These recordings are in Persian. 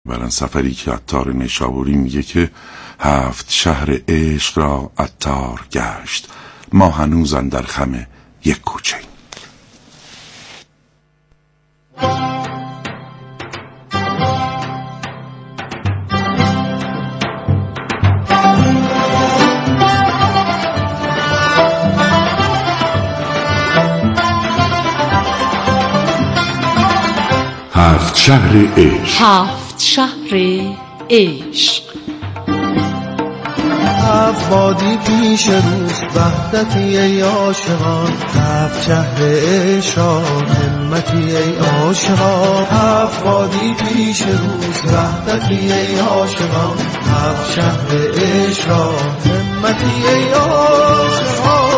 برن سفری که عطار نیشابوری میگه که 7 شهر عشق را عطار گشت، ما هنوز اندر خم یک کوچه. هفت شهر عشق. 7 شهر عشق. 7 وادی پیش روز وحدتی ای عاشقان، 7 شهر عشق همتی ای عاشقان. 7 وادی پیش روز وحدتی ای عاشقان، 7 شهر عشق همتی ای عاشقان.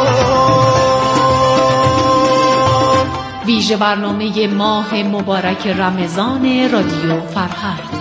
ویژه برنامه ماه مبارک رمضان رادیو فرهنگ.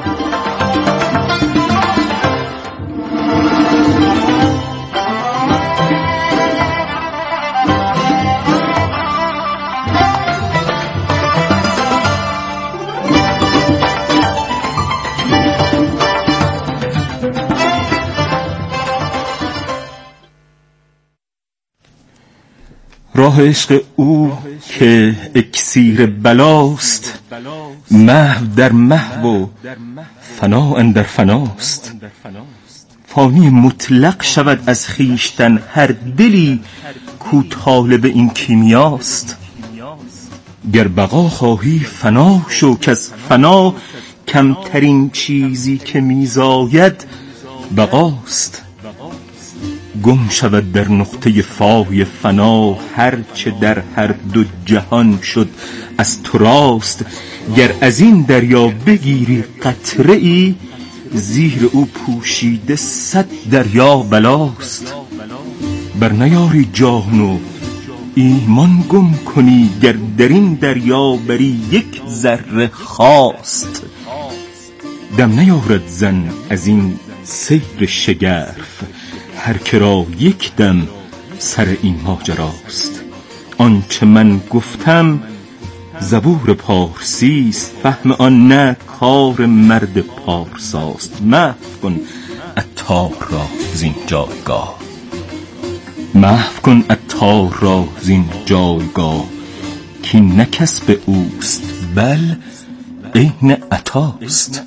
راه عشق او که اکسیر بلاست، محو در محو و فنا اندر فناست. فانی مطلق شود از خویشتن هر دلی کو طالب این کیمیاست. گر بقا خواهی فنا شو کز فنا، کمترین چیزی که میزاید بقاست. گم شود در نقطه فای فنا هر چه در هر دو جهان شد از تو راست. گر از این دریا بگیری قطره ای، زیر او پوشیده 100 دریا بلاست. بر نیاری جان و ایمان گم کنی، گر در این دریا بری یک ذره خواست. دم نیارد زن از این سیر شگرف، هر که را یک دم سر این ماجراست. آنچه من گفتم زبور پارسیست، فهم آن نه کار مرد پارساست. محو کن عطار را زین جایگاه، محو کن عطار را زین جایگاه، که نه کسب اوست بل عین عطاست.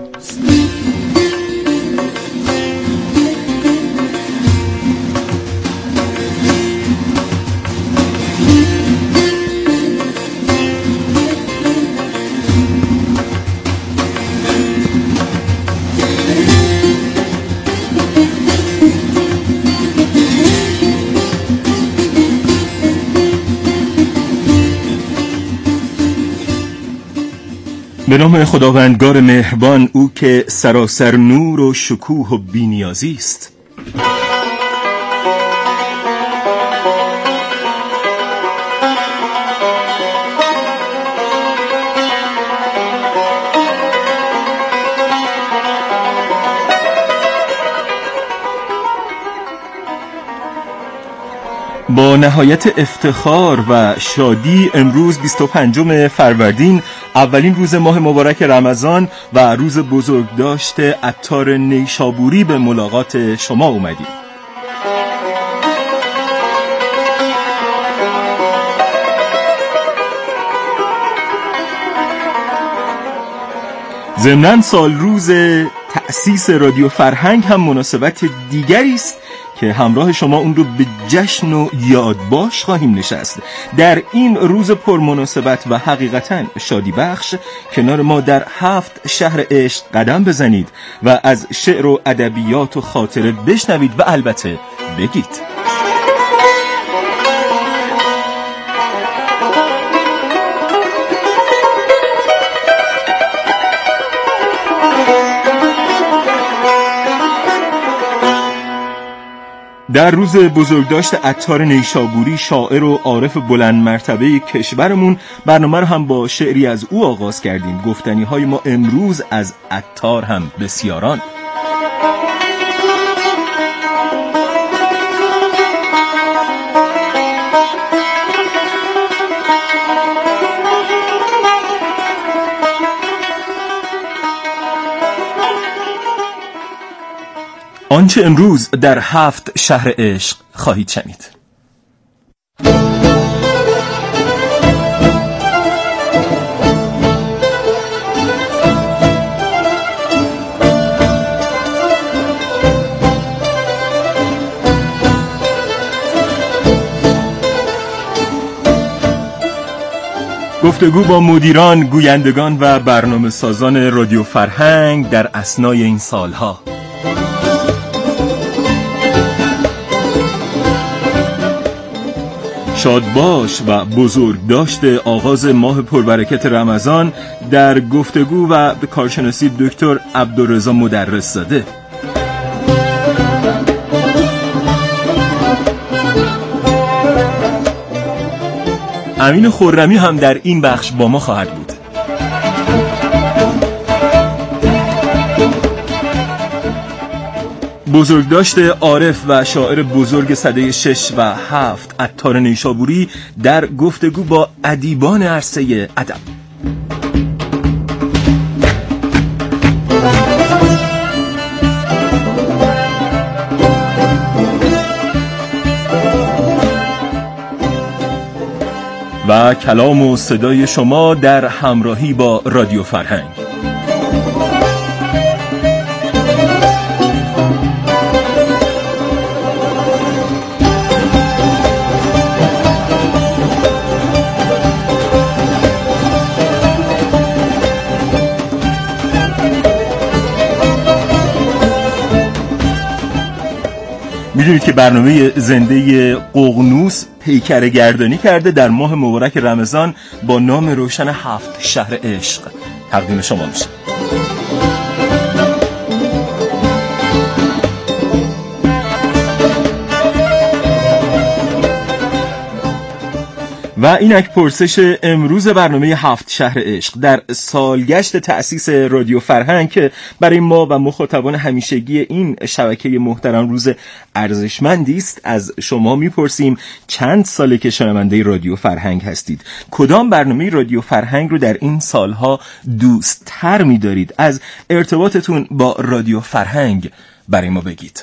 به نام خداوندگار مهربان، او که سراسر نور و شکوه و بی‌نیازی است. با نهایت افتخار و شادی امروز 25 فروردین، اولین روز ماه مبارک رمضان و روز بزرگداشت عطار نیشابوری، به ملاقات شما اومدیم. ضمناً سال روز تأسیس رادیو فرهنگ هم مناسبت دیگری است که همراه شما اون رو به جشن و یادباش خواهیم نشست. در این روز پرمناسبت و حقیقتاً شادی بخش کنار ما در 7 شهر عشق قدم بزنید و از شعر و ادبیات و خاطره بشنوید و البته بگید. در روز بزرگداشت عطار نیشابوری، شاعر و عارف بلند مرتبه کشورمون، برنامه رو هم با شعری از او آغاز کردیم. گفتنی های ما امروز از عطار هم بسیاران. آنچه امروز در 7 شهر عشق خواهید شنید. گفتگو با مدیران، گویندگان و برنامه سازان رادیو فرهنگ در اثنای این سالها. شادباش و بزرگداشت آغاز ماه پربرکت رمضان در گفتگو و به کارشناسی دکتر عبدالرضا مدرس‌زاده. امین خرمی هم در این بخش با ما خواهد بود. بزرگداشت عارف و شاعر بزرگ سده 6 و 7 عطار نیشابوری در گفتگو با ادیبان عرصه ادب. و کلام و صدای شما در همراهی با رادیو فرهنگ. میدونید که برنامه زنده ققنوس پیکره گردانی کرده در ماه مبارک رمضان با نام روشن 7 شهر عشق تقدیم شما میشه. و اینک پرسش امروز برنامه 7 شهر عشق در سالگشت تأسیس رادیو فرهنگ که برای ما و مخاطبان همیشگی این شبکه محترم روز ارزشمندی است، از شما میپرسیم چند ساله که شنونده رادیو فرهنگ هستید؟ کدام برنامه رادیو فرهنگ رو در این سالها دوست تر می‌دارید؟ از ارتباطتون با رادیو فرهنگ برای ما بگید.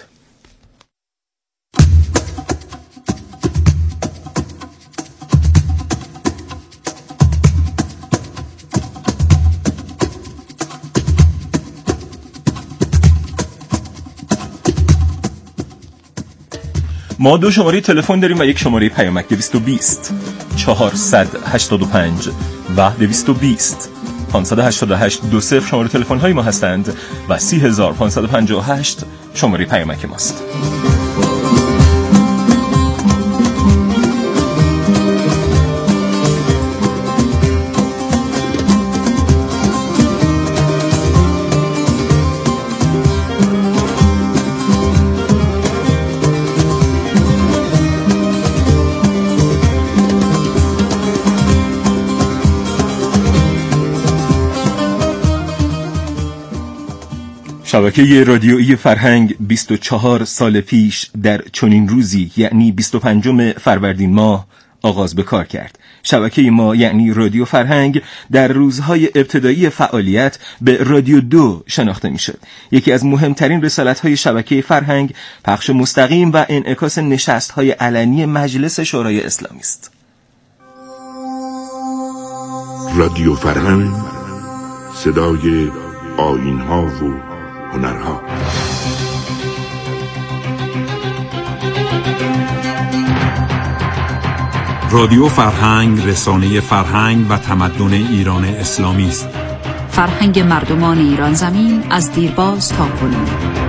ما 2 شماره تلفن داریم و 1 شماره پیامک 220 485 و 220 588 20 شماره تلفن های ما هستند و 30558 شماره پیامک ماست. شبکه رادیویی فرهنگ 24 سال پیش در چنین روزی یعنی 25 فروردین ماه آغاز به کار کرد. شبکه ما یعنی رادیو فرهنگ در روزهای ابتدایی فعالیت به رادیو 2 شناخته می شد. یکی از مهمترین رسالت‌های شبکه فرهنگ پخش مستقیم و انعکاس نشست‌های علنی مجلس شورای اسلامی است. رادیو فرهنگ، صدای آیین‌ها و هنرها. رادیو فرهنگ رسانه فرهنگ و تمدن ایران اسلامی است. فرهنگ مردمان ایران زمین از دیرباز تا کنون.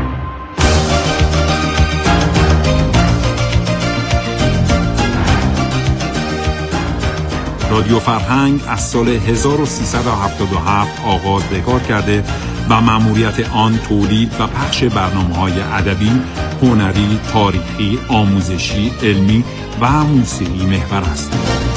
رادیو فرهنگ از سال 1377 آغاز به کار کرده و مأموریت آن تولید و پخش برنامه‌های ادبی، هنری، تاریخی، آموزشی، علمی و موسیقی محور است.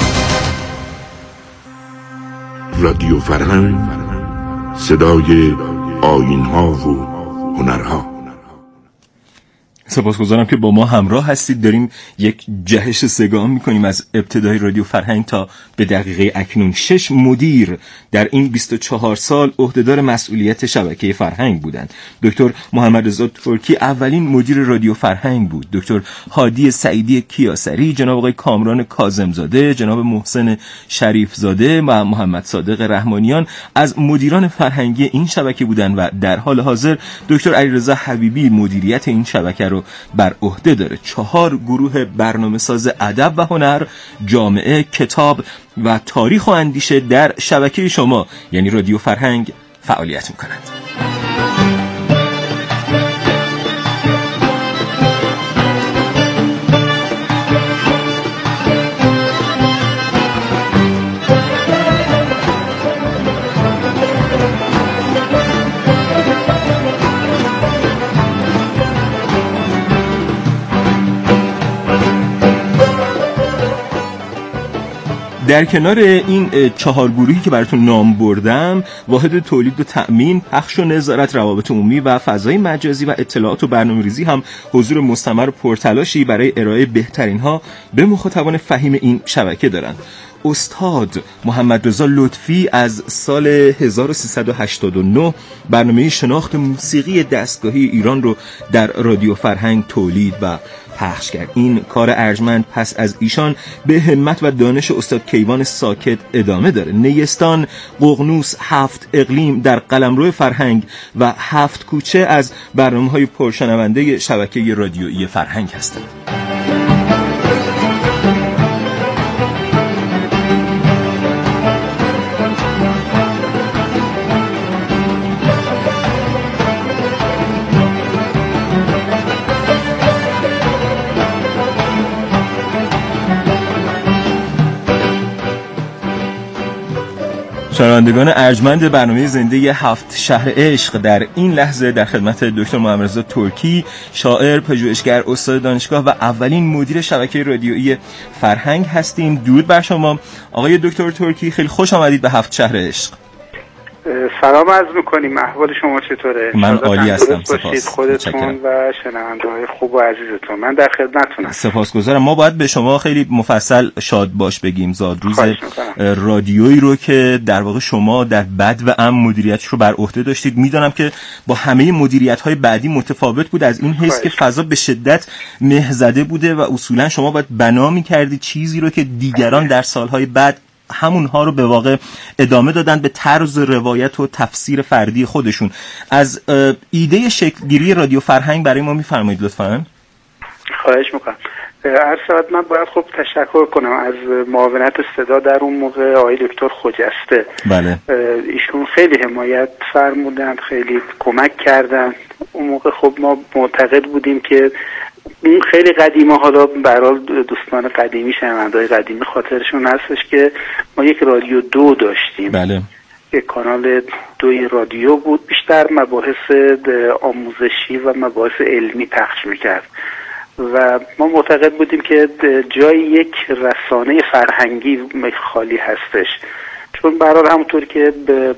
رادیو فرهنگ، صدای آیین‌ها و هنرها. سپاسگزارم که با ما همراه هستید. داریم یک جهش سگام میکنیم از ابتدای رادیو فرهنگ تا به دقیقه اکنون. 6 مدیر در این 24 سال عهدهدار مسئولیت شبکه فرهنگ بودند. دکتر محمد رضا ترکی اولین مدیر رادیو فرهنگ بود. دکتر هادی سعیدی کیاسری، جناب آقای کامران کاظمزاده، جناب محسن شریفزاده و محمد صادق رحمانیان از مدیران فرهنگی این شبکه بودند و در حال حاضر دکتر علیرضا حبیبی مدیریت این شبکه رو بر عهده داره. 4 گروه برنامه‌ساز ادب و هنر، جامعه، کتاب و تاریخ و اندیشه در شبکه شما یعنی رادیو فرهنگ فعالیت می‌کنند. در کنار این 4 گروهی که براتون نام بردم، واحد تولید و تأمین، پخش و نظارت، روابط عمومی و فضای مجازی و اطلاعات و برنامه‌ریزی هم حضور مستمر و پرتلاشی برای ارائه بهترین ها به مخاطبان فهیم این شبکه دارند. استاد محمد رضا لطفی از سال 1389 برنامه شناخت موسیقی دستگاهی ایران رو در رادیو فرهنگ تولید و پخش کرد. این کار ارجمند پس از ایشان به همت و دانش استاد کیوان ساکت ادامه داره. نیستان، ققنوس، 7 اقلیم در قلمرو فرهنگ و 7 کوچه از برنامه‌های پرشنونده شبکه رادیویی فرهنگ هستند. شنوندگان ارجمند برنامه زنده 7 شهر عشق، در این لحظه در خدمت دکتر محمد رضا ترکی، شاعر، پژوهشگر، استاد دانشگاه و اولین مدیر شبکه رادیویی فرهنگ هستیم. درود بر شما آقای دکتر ترکی، خیلی خوش آمدید به 7 شهر عشق. سلام عرض میکنیم، احوال شما چطوره؟ من عالی هستم، سپاس. خودتون و شنونده‌های خوب و عزیزتون، من در خدمتتونم. سپاسگزارم. ما باید به شما خیلی مفصل شاد باش بگیم زادروز رادیویی رو که در واقع شما در بد و امن مدیریتش رو بر عهده داشتید. میدونم که با همه مدیریت‌های بعدی متفاوت بود، از این حیث که فضا به شدت مه‌زده بوده و اصولا شما باید بنا می‌کردید چیزی رو که دیگران در سال‌های بعد همونها رو به واقع ادامه دادن به طرز روایت و تفسیر فردی خودشون. از ایده شکلگیری رادیو فرهنگ برای ما میفرمایید لطفاً؟ خواهش میکنم. عرض من باید خب تشکر کنم از معاونت صدا در اون موقع آقای دکتر خجسته. بله. ایشون خیلی حمایت فرمودن، خیلی کمک کردن. اون موقع خب ما معتقد بودیم که این خیلی قدیمه، حالا برای دوستان قدیمی، شنونده‌های قدیمی خاطرشون هستش که ما یک رادیو 2 داشتیم. بله. یک کانال 2 رادیو بود، بیشتر مباحث آموزشی و مباحث علمی پخش میکرد و ما معتقد بودیم که جای یک رسانه فرهنگی خالی هستش، چون برای همونطور که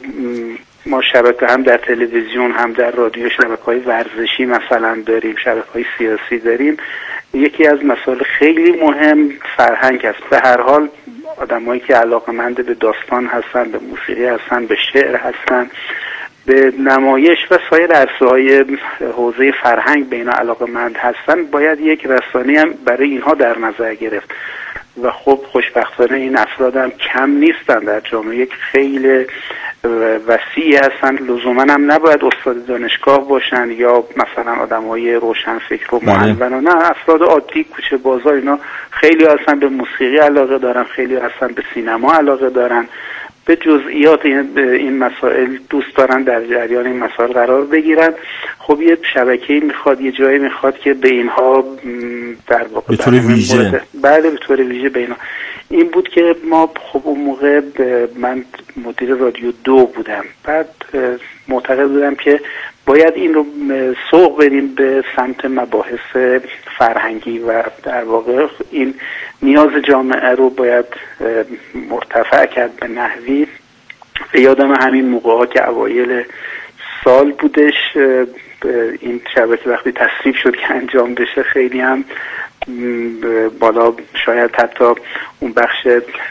ما شبکه هم در تلویزیون هم در رادیو شبکه‌های ورزشی مثلا داریم، شبکه‌های سیاسی داریم، یکی از مسائل خیلی مهم فرهنگ است. به هر حال آدمایی که علاقه‌مند به داستان هستن، به موسیقی هستن، به شعر هستن، به نمایش و سایر عرصه‌های حوزه فرهنگ به اینا علاقه‌مند هستن، باید یک رسانه‌ای هم برای اینها در نظر گرفت و خب خوشبختانه این افراد هم کم نیستن در جامعه، یک خیلی وسیعی هستن. لزوما هم نباید استاد دانشگاه باشن یا مثلا آدمای روشنفکر و معلم، نه، افراد عادی کوچه بازار اینا خیلی هستن به موسیقی علاقه دارن، خیلی هستن به سینما علاقه دارن، به جزئیات این مسائل دوست دارن در جریان این مسائل قرار بگیرن. خب یه شبکه‌ای میخواد، یه جایی میخواد که به اینها در واقع به طور ویژه، بله به طور ویژه به اینا. این بود که ما خب اون موقع من مدیر رادیو 2 بودم، بعد معتقد بودم که باید این رو سوق بدیم به سمت مباحث فرهنگی و در واقع این نیاز جامعه رو باید مرتفع کرد به نحوی. به یادم همین موقع ها که اوایل سال بودش این شبکه وقتی تصویب شد که انجام بشه. خیلی هم بالا شاید حتی اون بخش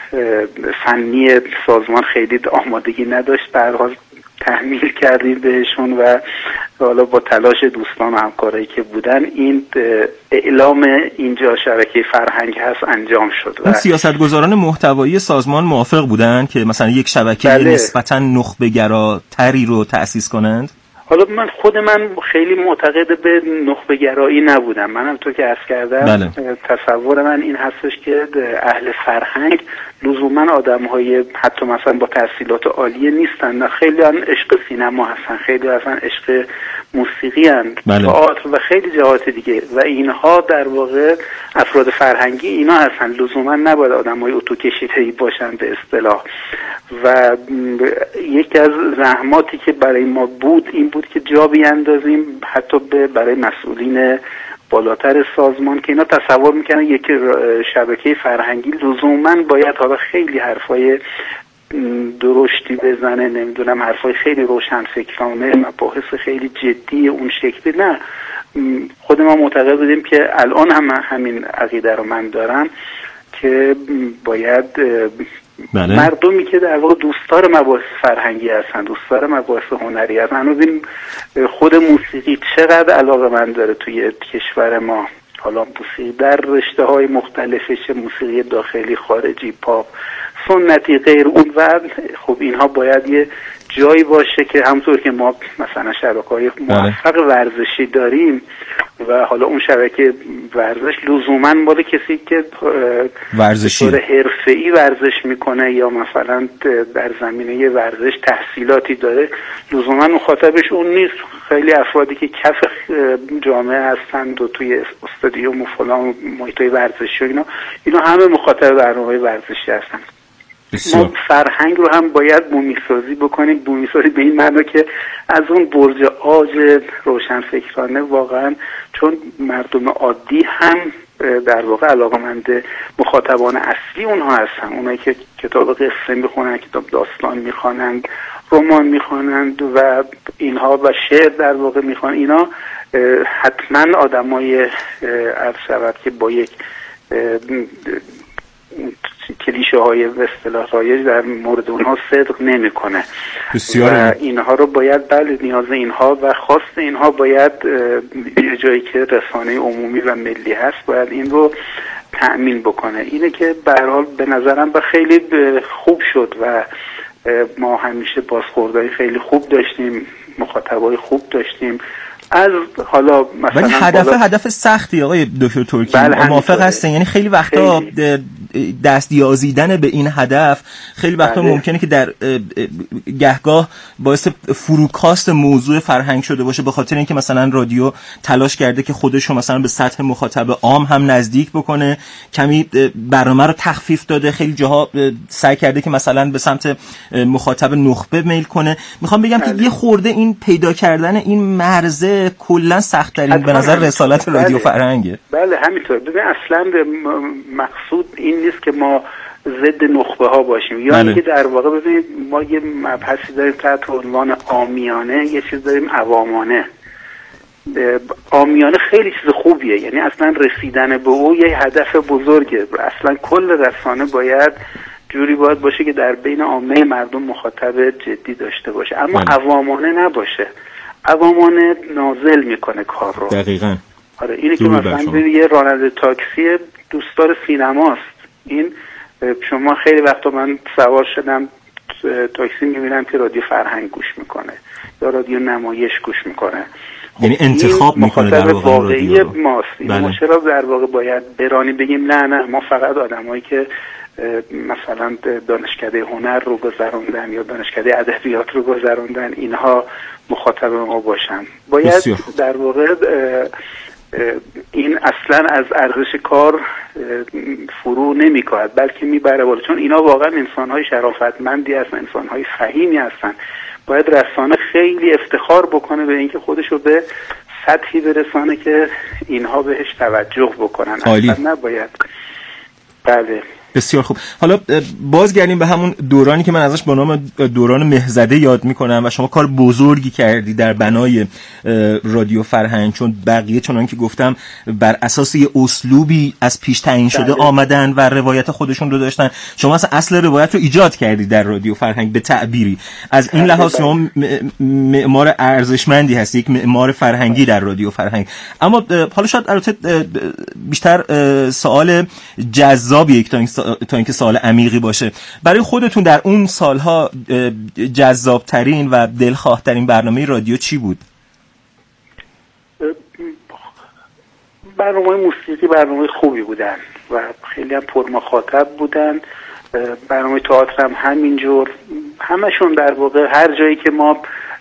فنی سازمان خیلی آمادگی نداشت، به هر حال تحمیل کردیم بهشون و حالا با تلاش دوستان و همکارایی که بودن این اعلام اینجا شبکه فرهنگ هست انجام شد. اون سیاستگزاران محتوایی سازمان موافق بودن که مثلا یک شبکه نسبتاً نخبه‌گراتری رو تأسیس کنند؟ حالا خود من خیلی معتقد به نخبه‌گرایی نبودم. من همونطور که عرض کردم تصور من این هستش که اهل فرهنگ لزوما آدم‌های حتی مثلا با تحصیلات عالیه نیستن، نه خیلی هم عشق سینما هستن، خیلی اصلا عشق موسیقی هستن، تئاتر و خیلی جهات دیگه و اینها در واقع افراد فرهنگی اینا هستن، لزوما نباید آدم‌های اتو کشیده‌ای باشن به اصطلاح. و یکی از زحماتی که برای ما بود این بود که جا بیاندازیم حتی برای مسئولین بالاتر سازمان که اینا تصور میکنن یک شبکه فرهنگی لزوما باید حالا خیلی حرفای درشتی بزنه، نمیدونم حرفای خیلی روشنفکرانه، مباحث خیلی جدی اون شکلی. نه، خود ما معتقد بودیم که الان هم همین عقیده رو من دارم که باید مردمی که در واقع دوستدار مباحث فرهنگی هستن، دوستدار مباحث هنری هستن، هنوز این خود موسیقی چقدر علاقه من داره توی کشور ما، حالا موسیقی در رشته های مختلفش، موسیقی داخلی، خارجی، پاپ، سنتی، غیر اون و خب اینها باید یه جایی باشه که همونطور که ما مثلا شبکه‌های موفق ورزشی داریم و حالا اون شبکه ورزش لزوما مال کسی که ورزشی حرفه‌ای ورزش میکنه یا مثلا در زمینه ورزش تحصیلاتی داره، لزوما مخاطبش اون نیست. خیلی افرادی که کف جامعه هستند و توی استادیوم و فلان محیطای ورزشی و اینا همه مخاطب برنامه‌های ورزشی هستن. ما فرهنگ رو هم باید بومیسازی بکنیم، بومیسازی به این معنی که از اون برج عاج روشنفکرانه واقعا، چون مردم عادی هم در واقع علاقمند مخاطبان اصلی اونها هستن، اونایی که کتاب قصه میخونن، کتاب داستان میخوانند، رمان میخوانند و اینها و شعر در واقع میخوان، اینا حتما آدمای عرض شود که با یک کلیشه های به اصطلاح رایج در مورد اونها صدق نمیکنه و اینها رو باید نیاز اینها و خواست اینها باید یه جایی که رسانه عمومی و ملی هست باید این رو تأمین بکنه. اینه که به هر حال به نظرم خیلی خوب شد و ما همیشه بازخوردهای خیلی خوب داشتیم، مخاطبای خوب داشتیم. از حالا مثلا ولی هدف سختی آقای دکتر ترکی موافق هستن؟ یعنی خیلی وقتا دست یازیدن به این هدف خیلی وقتا ممکنه که در گهگاه باعث فروکاست موضوع فرهنگ شده باشه، به خاطر اینکه مثلا رادیو تلاش کرده که خودش رو مثلا به سطح مخاطب عام هم نزدیک بکنه، کمی برنامه رو تخفیف داده، خیلی جاها سعی کرده که مثلا به سمت مخاطب نخبه میل کنه. میخوام بگم که یه خورده این پیدا کردن این مرزه کلا سخت ترین به نظر رسالت رادیو فرهنگه. بله همینطور. ببین اصلا مقصود این نیست که ما ضد نخبه ها باشیم یا اینکه در واقع ببینید ما یه مبحثی داریم تحت عنوان عامیانه، یه چیز داریم عوامانه. عامیانه خیلی چیز خوبیه، یعنی اصلا رسیدن به او یه هدف بزرگه. اصلا کل رسانه باید جوری باشه که در بین عامه مردم مخاطب جدی داشته باشه، اما عوامانه نباشه. عوامانه نازل میکنه کار رو. دقیقاً. آره اینه که مثلا یه راننده تاکسی دوستدار سینماست. این شما خیلی وقتا من سوار شدم تاکسی میبینم که رادیو فرهنگ گوش میکنه یا رادیو نمایش گوش میکنه. یعنی انتخاب میکنه در واقعی ماست. ما چرا در واقع باید برانی بگیم نه ما فقط آدمایی که مثلا دانشکده هنر رو گذروندن یا دانشکده ادبیات رو گذروندن اینها مخاطب ما باشن. باید در واقع این اصلا از ارزش کار فرو نمی‌کند بلکه میبره بالا، چون اینا واقعا انسان‌های شرافتمندی هستن، انسان‌های فهیمی هستن. باید رسانه خیلی افتخار بکنه به اینکه خودش رو به سطحی برسانه که اینها بهش توجه بکنن. اصلا نباید. بله بسیار خوب. حالا بازگردیم به همون دورانی که من ازش با نام دوران مهزده یاد میکنم و شما کار بزرگی کردی در بنای رادیو فرهنگ، چون بقیه چنان که گفتم بر اساس یه اسلوبی از پیش تعیین شده آمدن و روایت خودشون رو داشتن. شما اصل روایت رو ایجاد کردی در رادیو فرهنگ به تعبیری. از این لحاظ شما معمار ارزشمندی هستی، یک معمار فرهنگی در رادیو فرهنگ. اما حالا شاید البته بیشتر سوال جذابیه تا اینکه سوال عمیقی باشه. برای خودتون در اون سالها جذابترین و دلخواهترین برنامه رادیو چی بود؟ برنامه موسیقی برنامه خوبی بودن و خیلی هم پرمخاطب بودن. برنامه تئاتر هم همینجور، همشون در واقع هر جایی که ما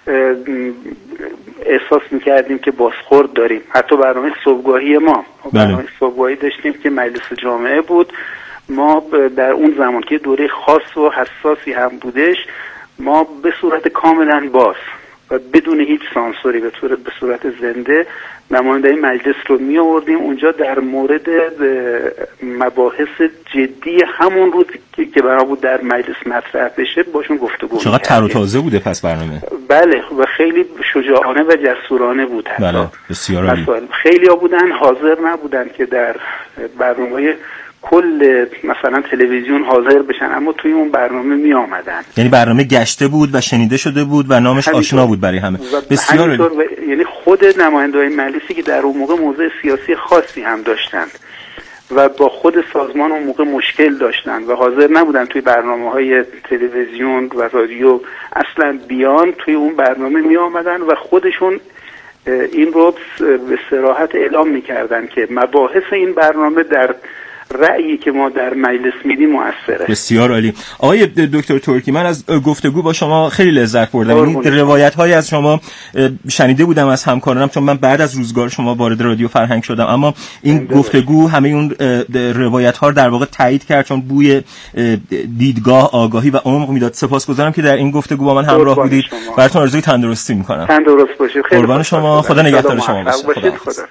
احساس میکردیم که بازخورد داریم. حتی برنامه صبحگاهی ما برنامه صبحگاهی داشتیم که مجلس جامعه بود. ما در اون زمان که دوره خاص و حساسی هم بودش، ما به صورت کاملا باز و بدون هیچ سانسوری به صورت زنده نماینده مجلس رو می آوردیم اونجا در مورد مباحث جدی همون روز که برای بود در مجلس مطرح بشه باشون گفتگو چقدر تر و تازه بوده پس برنامه. بله و خیلی شجاعانه و جسورانه بود. بله بسیار عالی. خیلی ها بودن حاضر نبودن که در برنامه کل مثلا تلویزیون حاضر بشن، اما توی اون برنامه می آمدن. یعنی برنامه گشته بود و شنیده شده بود و نامش آشنا بود برای همه. بسیار یعنی خود نماینده‌های مجلسی که در اون موقع موضع سیاسی خاصی هم داشتند و با خود سازمان اون موقع مشکل داشتند و حاضر نبودن توی برنامه‌های تلویزیون و رادیو اصلا بیان، توی اون برنامه می آمدن و خودشون این رو به صراحت اعلام می‌کردن که مباحث این برنامه در رأیی که ما در مجلس میدیم مؤثره. بسیار عالی. آقای دکتر ترکی، من از گفتگو با شما خیلی لذت بردم. این روایت‌های از شما شنیده بودم از همکارانم، چون من بعد از روزگار شما وارد رادیو فرهنگ شدم، اما این گفتگو همه اون روایت‌ها رو در واقع تایید کرد، چون بوی دیدگاه، آگاهی و عمق میداد. سپاسگزارم که در این گفتگو با من همراه بودید. براتون آرزوی تندرستی می‌کنم. تندرست باشید. خیلی قربان شما. خدا نگهدار شما باشه. خدا.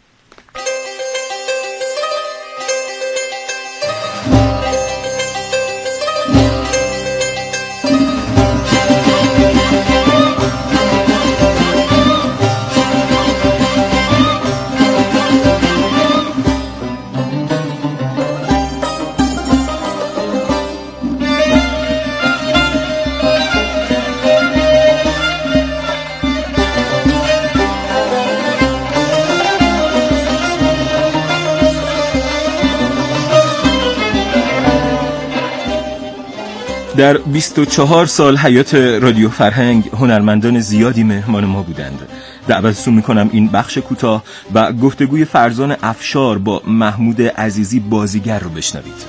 در 24 سال حیات رادیو فرهنگ هنرمندان زیادی مهمان ما بودند. دعوتتون میکنم این بخش کوتاه و گفتگوی فرزان افشار با محمود عزیزی بازیگر رو بشنوید.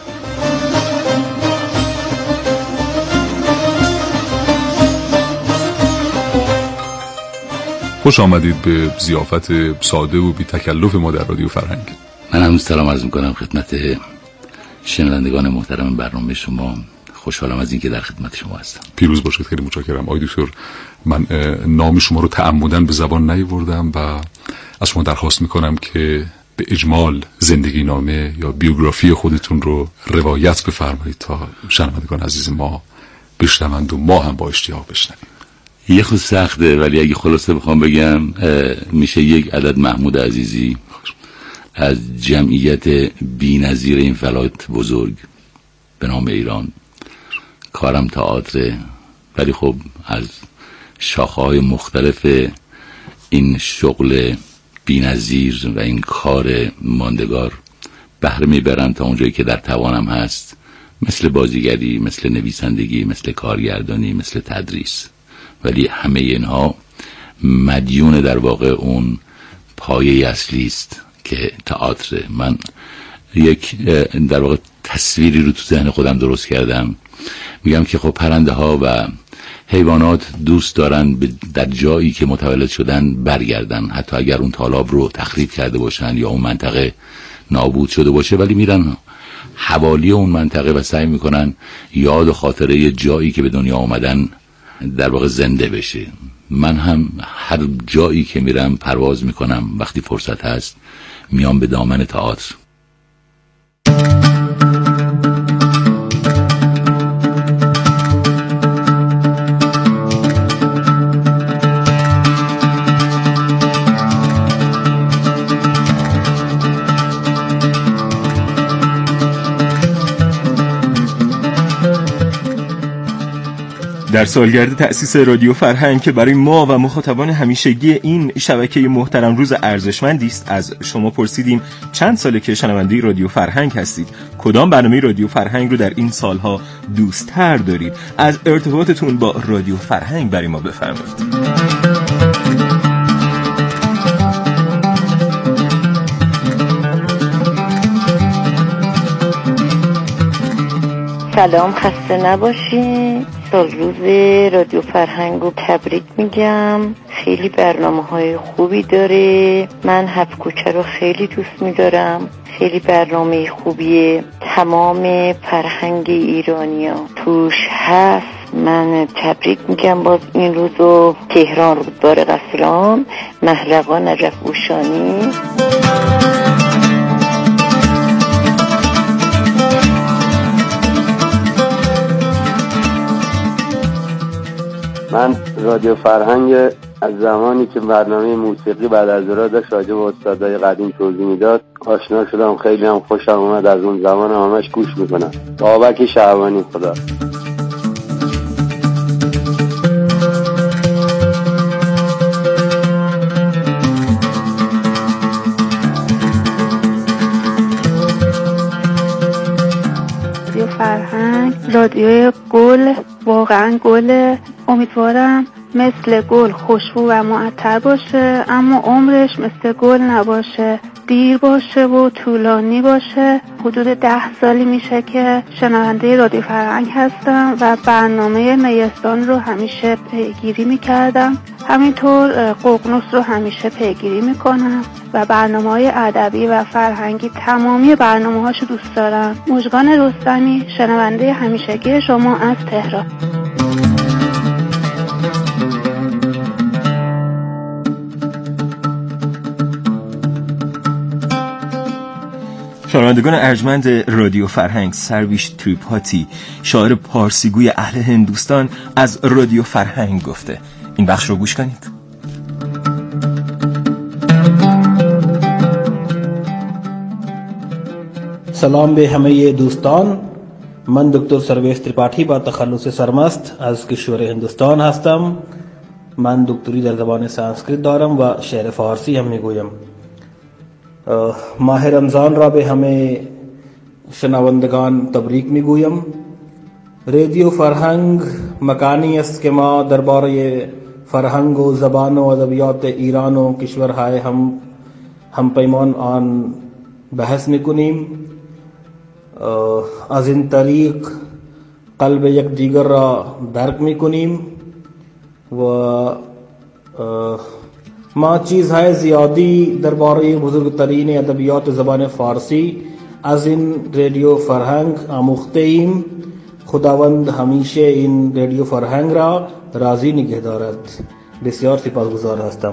خوش آمدید به ضیافت ساده و بی تکلف ما در رادیو فرهنگ. من هم سلام عرض میکنم خدمت شنوندگان محترم برنامه شما. خوشحالم از اینکه در خدمت شما هستم. پیروز باشید. خیلی متشکرم. آقای دکتر، من نام شما رو تعمدن به زبان نیاوردم و از شما درخواست میکنم که به اجمال زندگی نامه یا بیوگرافی خودتون رو روایت بفرمایید تا شنوندگان عزیز ما بشنوند و ما هم با اشتیاق بشنویم. یه خود سخته، ولی اگه خلاصه بخوام بگم میشه یک عدد محمود عزیزی از جمعیت بی‌نظیر این فلات بزرگ به نام ایران. کارم تئاتر، ولی خب از شاخه‌های مختلف این شغل بی‌نظیر و این کار ماندگار بهره میبرم تا اونجایی که در توانم هست، مثل بازیگری، مثل نویسندگی، مثل کارگردانی، مثل تدریس. ولی همه اینها مدیون در واقع اون پایه اصلی است که تئاتر. من یک در واقع تصویری رو تو ذهن خودم درست کردم، میگم که خب پرنده ها و حیوانات دوست دارن در جایی که متولد شدن برگردن، حتی اگر اون تالاب رو تخریب کرده باشن یا اون منطقه نابود شده باشه، ولی میرن حوالی اون منطقه و سعی میکنن یاد و خاطره جایی که به دنیا آمدن در واقع زنده بشه. من هم هر جایی که میرم پرواز میکنم، وقتی فرصت هست میام به دامن تئاتر. در سالگرد تأسیس رادیو فرهنگ که برای ما و مخاطبان همیشگی این شبکه محترم روز ارزشمندی است، از شما پرسیدیم چند ساله که شنونده رادیو فرهنگ هستید، کدام برنامه رادیو فرهنگ رو در این سالها دوست‌تر دارید، از ارتباطتون با رادیو فرهنگ برای ما بفرمایید. سلام، خسته نباشین. سال روز رادیو فرهنگ رو تبریک میگم. خیلی برنامه‌های خوبی داره. من هفت کوچه رو خیلی دوست میدارم. خیلی برنامه خوبیه. تمام فرهنگ ایرانیا توش هست. من تبریک میگم باز این روزو. تهران، رودبار قصران، محلقا، نجف اوشانی. من رادیو فرهنگ از زمانی که برنامه موسیقی بعد از ظهر داشت راجع به استادای قدیم توضیح میداد آشنا شدم. خیلی هم خوشم اومد. از اون زمان همش گوش میکنم. بابک شعبانی. خدا رادیو فرهنگ رادیوی گل، واقعا گل. امیدوارم مثل گل خوشبو و معطر باشه، اما عمرش مثل گل نباشه، دیر باشه و طولانی باشه. حدود 10 سالی میشه که شنونده رادیو فرهنگ هستم و برنامه میستان رو همیشه پیگیری میکردم. همینطور ققنوس رو همیشه پیگیری میکنم و برنامه‌های ادبی و فرهنگی تمامی برنامه‌هاشو دوست دارم. مژگان رستمی، شنونده همیشگی شما از تهران. شنوندگان ارجمند رادیو فرهنگ، سرویش تریپاتی، شاعر پارسیگوی اهل هندوستان، از رادیو فرهنگ گفته. این بخش رو گوش کنید. سلام به همه دوستان. من دکتر سرویش تریپاتی با تخلص سرمست از کشور هندوستان هستم. من دکتری در زبان سانسکریت دارم و شعر فارسی هم میگویم. ماه رمضان را به همه شنوندگان تبریک میگویم. رادیو فرهنگ مکانی است که ما درباره فرهنگ و زبان و ادبیات ایران و کشورهای هم پیمان آن بحث میکنیم. از این طریق قلب یک دیگر را درک میکنیم و ما چیزهای زیادی درباره بزرگترین ادبیات زبان فارسی از این رادیو فرهنگ آموخته ایم. خداوند همیشه این رادیو فرهنگ را راضی نگه دارد. بسیار سپاسگزار هستم.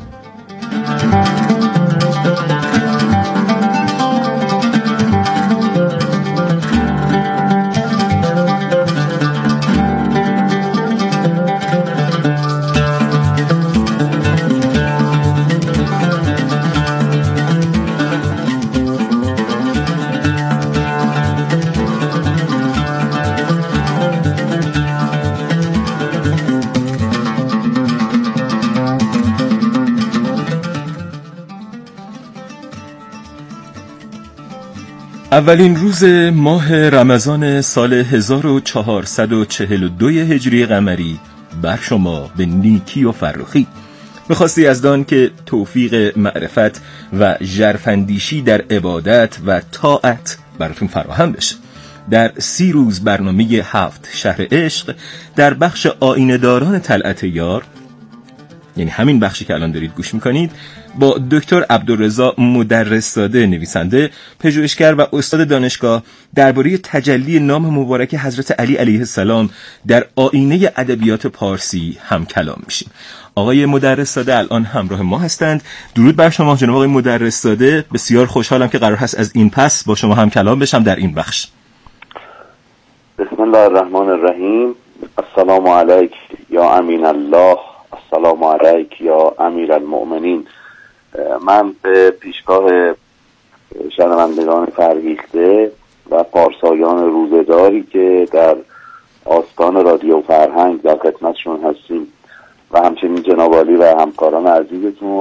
اولین روز ماه رمضان سال 1442 هجری قمری بر شما به نیکی و فرخی. می‌خواستی یزدان که توفیق معرفت و ژرف‌اندیشی در عبادت و طاعت براتون فراهم بشه. در 30 روز برنامه 7 شهر عشق در بخش آیینه‌داران طلعت یار، یعنی همین بخشی که الان دارید گوش میکنید، با دکتر عبدالرضا مدرس‌زاده، نویسنده، پژوهشگر و استاد دانشگاه، درباره تجلی نام مبارک حضرت علی علیه السلام در آیینه ادبیات پارسی هم کلام میشیم. آقای مدرس‌زاده الان همراه ما هستند. درود بر شما جناب آقای مدرس‌زاده. بسیار خوشحالم که قرار هست از این پس با شما هم کلام بشم در این بخش. بسم الله الرحمن الرحیم. السلام علیک یا امین الله، السلام علیک یا امیر المؤمنین. من به پیشگاه شنوندگان فرهیخته و پارسایان روزداری که در آستان رادیو فرهنگ در خدمتشون هستیم و همچنین جناب عالی و همکاران عزیزتون